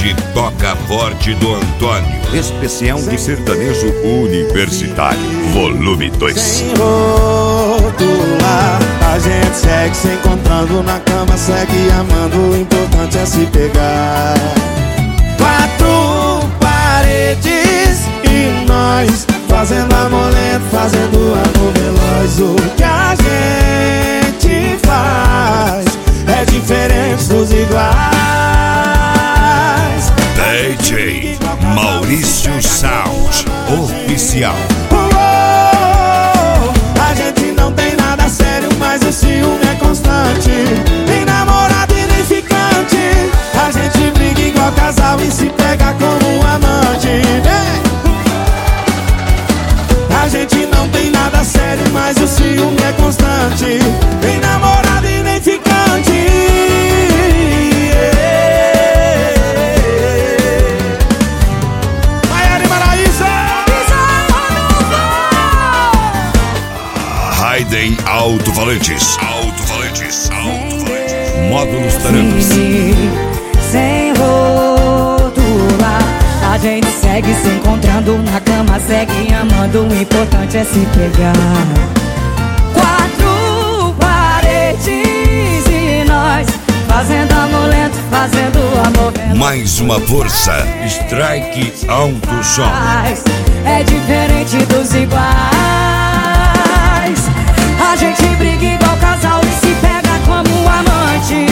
Pagode Toca Forte do Antônio. Especial de sertanejo universitário, volume 2. Sem rotular, a gente segue se encontrando na cama, segue amando, o importante é se pegar. Quatro paredes e nós fazendo amor lento, fazendo amor veloz. O que a gente faz é diferente dos iguais. DJ Maurício Sound Oficial. A gente não tem nada sério, mas o ciúme é constante. Nem namorado e nem ficante. A gente briga igual casal e se pega como um amante. A gente não tem nada sério, mas o ciúme é constante. Nem namorado e nem ficante. Raiden Alto-Falantes. Módulos Tarancos. Sem rotular, a gente segue se encontrando na cama, segue amando, o importante é se pegar. Quatro paredes e nós fazendo amor lento, fazendo amor veloz. Mais uma força, Strike Alto Som. É diferente dos iguais. A gente briga igual casal e se pega como amante.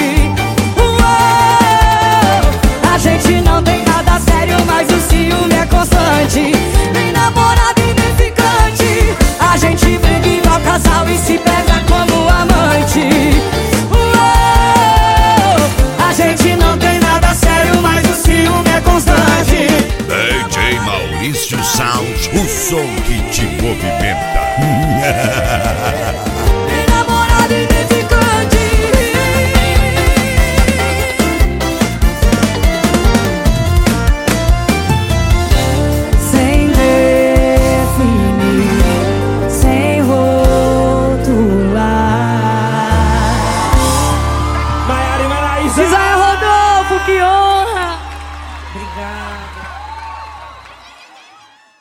A gente não tem nada sério, mas o ciúme é constante. Nem namorado e nem ficante. A gente briga igual casal e se pega como amante. A gente não tem nada sério, mas o ciúme é constante. DJ Maurício Sound, o som que te movimenta.